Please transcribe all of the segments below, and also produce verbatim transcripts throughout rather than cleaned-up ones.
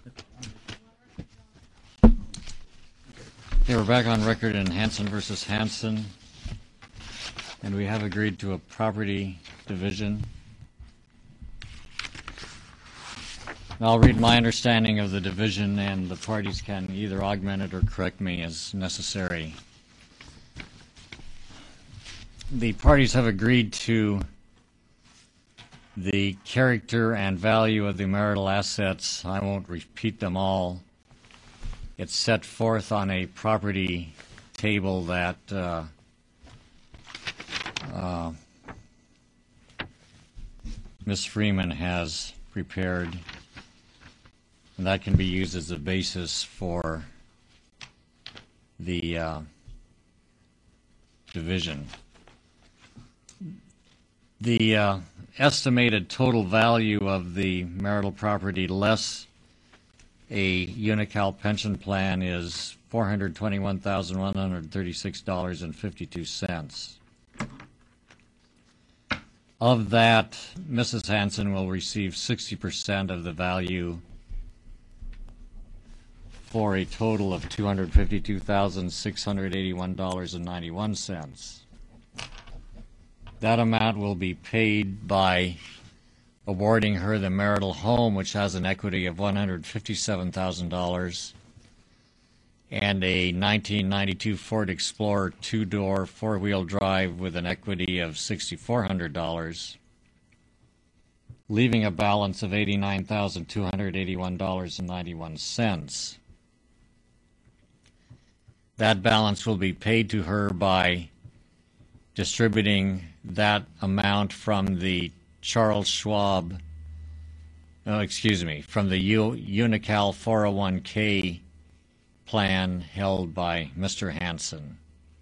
Okay, we're back on record in Hanson versus Hanson, and we have agreed to a property division. I'll read my understanding of the division, and the parties can either augment it or correct me as necessary. The parties have agreed to the character and value of the marital assets. I won't repeat them all. It's set forth on a property table that uh, uh, Miz Freeman has prepared, and that can be used as a basis for the uh, division. The uh, estimated total value of the marital property less a Unocal pension plan is four hundred twenty-one thousand one hundred thirty-six dollars and fifty-two cents. Of that, Missus Hanson will receive sixty percent of the value for a total of two hundred fifty-two thousand six hundred eighty-one dollars and ninety-one cents. That amount will be paid by awarding her the marital home, which has an equity of one hundred fifty-seven thousand dollars, and a nineteen ninety-two Ford Explorer two-door four-wheel drive with an equity of six thousand four hundred dollars, leaving a balance of eighty-nine thousand two hundred eighty-one dollars and ninety-one cents. That balance will be paid to her by distributing that amount from the Charles Schwab, oh, excuse me, from the U- Unocal four oh one K plan held by Mister Hanson.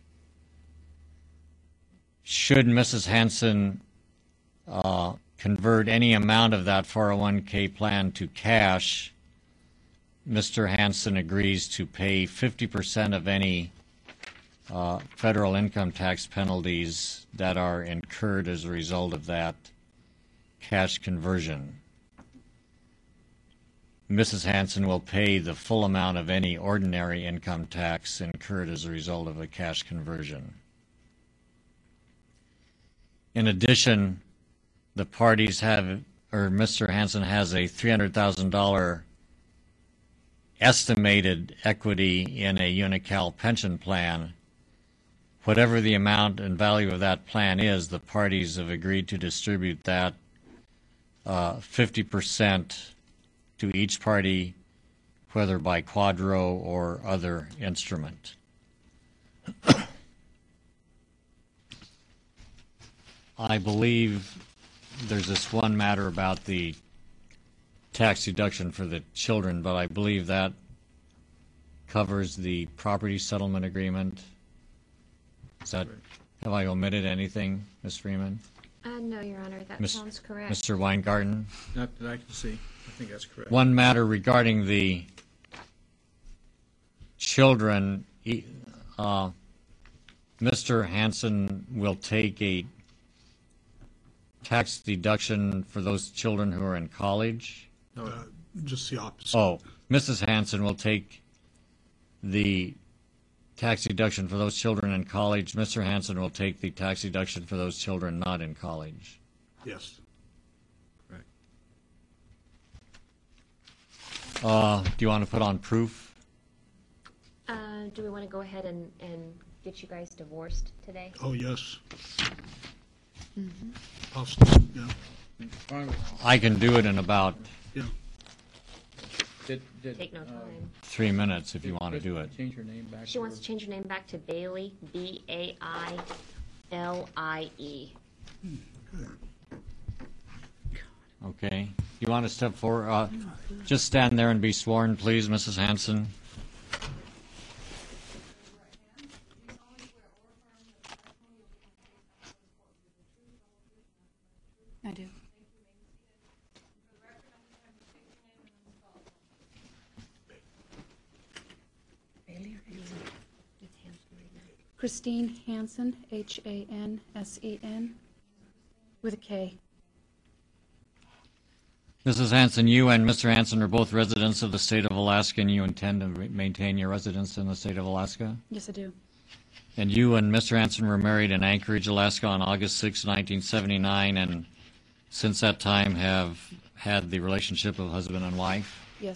Should Missus Hanson uh, convert any amount of that four oh one K plan to cash, Mister Hanson agrees to pay fifty percent of any uh, federal income tax penalties that are incurred as a result of that cash conversion. Missus Hanson will pay the full amount of any ordinary income tax incurred as a result of a cash conversion. In addition, the parties have, or Mister Hanson has a three hundred thousand dollars estimated equity in a Unocal pension plan. Whatever the amount and value of that plan is, the parties have agreed to distribute that uh, fifty percent to each party, whether by quadro or other instrument. I believe there's this one matter about the tax deduction for the children, but I believe that covers the property settlement agreement. Is that, have I omitted anything, Miz Freeman? Uh, no, Your Honor, that Miz sounds correct. Mister Weingarten? Not that I can see. I think that's correct. One matter regarding the children, uh, Mister Hanson will take a tax deduction for those children who are in college. No, Uh, just the opposite. Oh, Missus Hanson will take the tax deduction for those children in college. Mister Hanson will take the tax deduction for those children not in college. Yes. correct. Uh, do you want to put on proof? Uh, do we want to go ahead and, and get you guys divorced today? Oh, yes. Mm-hmm. Possible, yeah. Fine. I can do it in about Yeah. Did, did, Take no uh, time. three minutes if you did want to do Kristen it. Change her name back. She wants to change her name back to Bailey, B A I L I E. Okay. You want to step forward? Uh, just stand there and be sworn, please, Missus Hanson. I do. Christine Hansen, H A N S E N, with a K. Missus Hanson, you and Mister Hanson are both residents of the state of Alaska, and you intend to re- maintain your residence in the state of Alaska? Yes, I do. And you and Mister Hanson were married in Anchorage, Alaska on August sixth, nineteen seventy-nine, and since that time have had the relationship of husband and wife? Yes.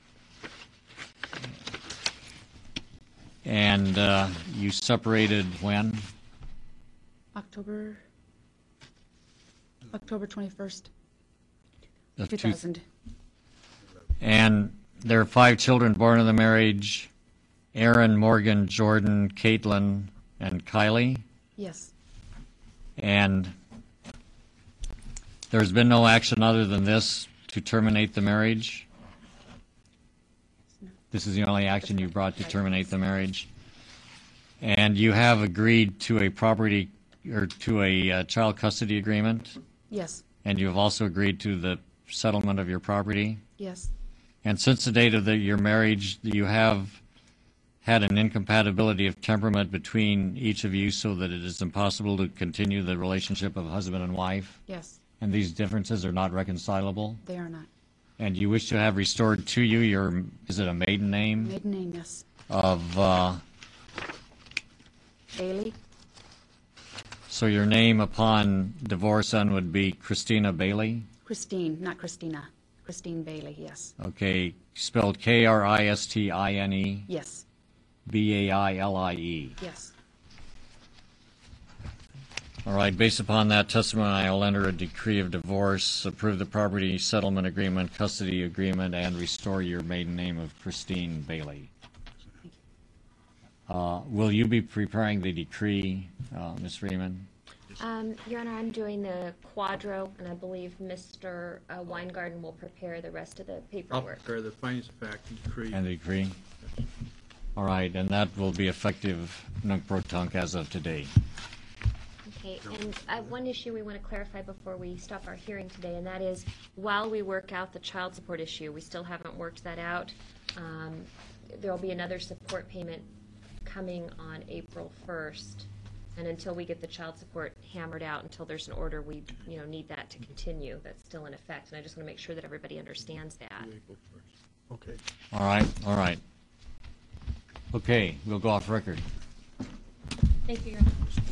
And uh, you separated when? October, October twenty-first, Of two two- thousand. And there are five children born in the marriage: Aaron, Morgan, Jordan, Caitlin, and Kylie. Yes. And there's been no action other than this to terminate the marriage? This is the only action you brought to terminate the marriage? And you have agreed to a property, or to a uh, child custody agreement? Yes. And you have also agreed to the settlement of your property? Yes. And since the date of the, your marriage, you have had an incompatibility of temperament between each of you so that it is impossible to continue the relationship of husband and wife? Yes. And these differences are not reconcilable? They are not. And you wish to have restored to you your, is it a maiden name? Maiden name, yes. Of, uh, Bailey? so your name upon divorce then would be Christina Bailey? Christine, not Christina. Christine Bailey, yes. Okay, spelled K R I S T I N E Yes. B A I L I E. Yes. All right, based upon that testimony, I will enter a decree of divorce, approve the property settlement agreement, custody agreement, and restore your maiden name of Christine Bailey. Uh, Will you be preparing the decree, uh, Miz Freeman? Um, Your Honor, I'm doing the quadro, and I believe Mister uh, Weingarten will prepare the rest of the I'll paperwork. prepare the findings of fact and decree. And the decree? All right, and that will be effective nunc pro tunc as of today. Okay, and uh, one issue we want to clarify before we stop our hearing today, and that is, while we work out the child support issue, we still haven't worked that out. Um, There'll be another support payment coming on April first, and until we get the child support hammered out, until there's an order, we, you know, need that to continue. That's still in effect, and I just want to make sure that everybody understands that. Okay. All right, all right. Okay, we'll go off record. Thank you, Your Honor.